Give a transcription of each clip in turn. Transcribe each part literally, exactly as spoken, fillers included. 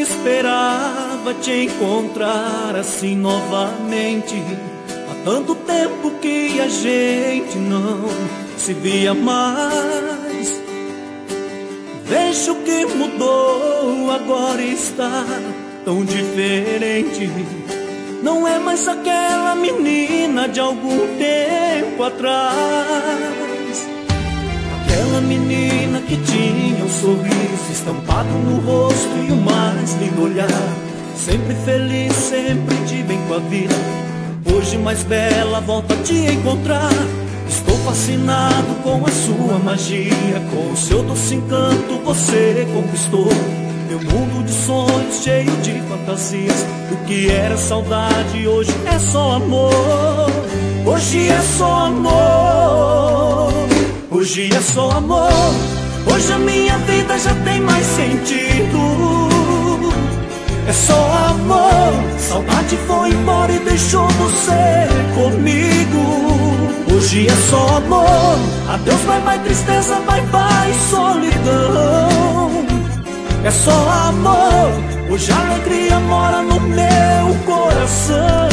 esperava te encontrar assim novamente. Há tanto tempo que a gente não se via mais. Vejo que mudou, agora está tão diferente. Não é mais aquela menina de algum tempo atrás. Aquela menina que tinha um sorriso estampado no rosto e o mais lindo olhar. Sempre feliz, sempre de bem com a vida. Hoje mais bela, volto a te encontrar. Estou fascinado com a sua magia. Com o seu doce encanto você conquistou meu mundo de sonhos, cheio de fantasias. O que era saudade hoje é só amor. Hoje é só amor. Hoje é só amor. Hoje a minha vida já tem mais sentido. É só amor. Saudade foi embora e deixou você comigo. Hoje é só amor. Adeus, bye bye tristeza, bye bye solidão. É só amor. Hoje a alegria mora no meu coração.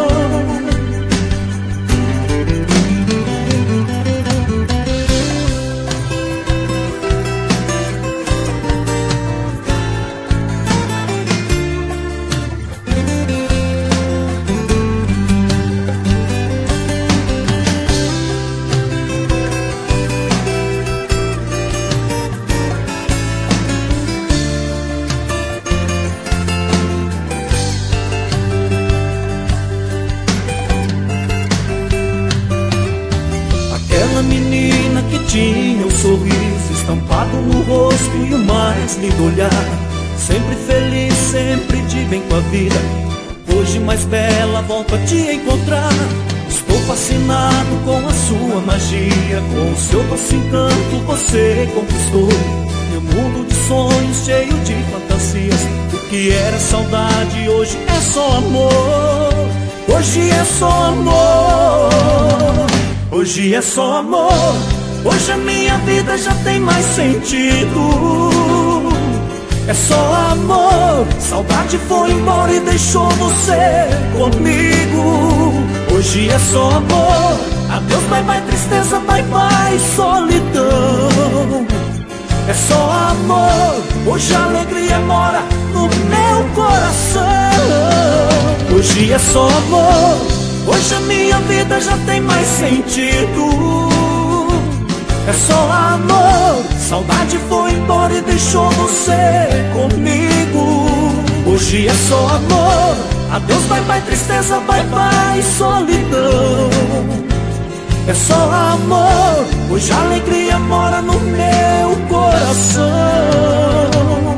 Menina que tinha um sorriso estampado no rosto e o mais lindo olhar. Sempre feliz, sempre de bem com a vida. Hoje mais bela, volto a te encontrar. Estou fascinado com a sua magia. Com o seu doce encanto você conquistou meu mundo de sonhos, cheio de fantasias. O que era saudade hoje é só amor. Hoje é só amor. Hoje é só amor. Hoje a minha vida já tem mais sentido. É só amor. Saudade foi embora e deixou você comigo. Hoje é só amor. Adeus, bye bye tristeza, bye bye solidão. É só amor. Hoje a alegria mora no meu coração. Hoje é só amor. Hoje a minha vida já tem mais sentido. É só amor. Saudade foi embora e deixou você comigo. Hoje é só amor. Adeus, bye bye tristeza, bye bye solidão. É só amor. Hoje a alegria mora no meu coração.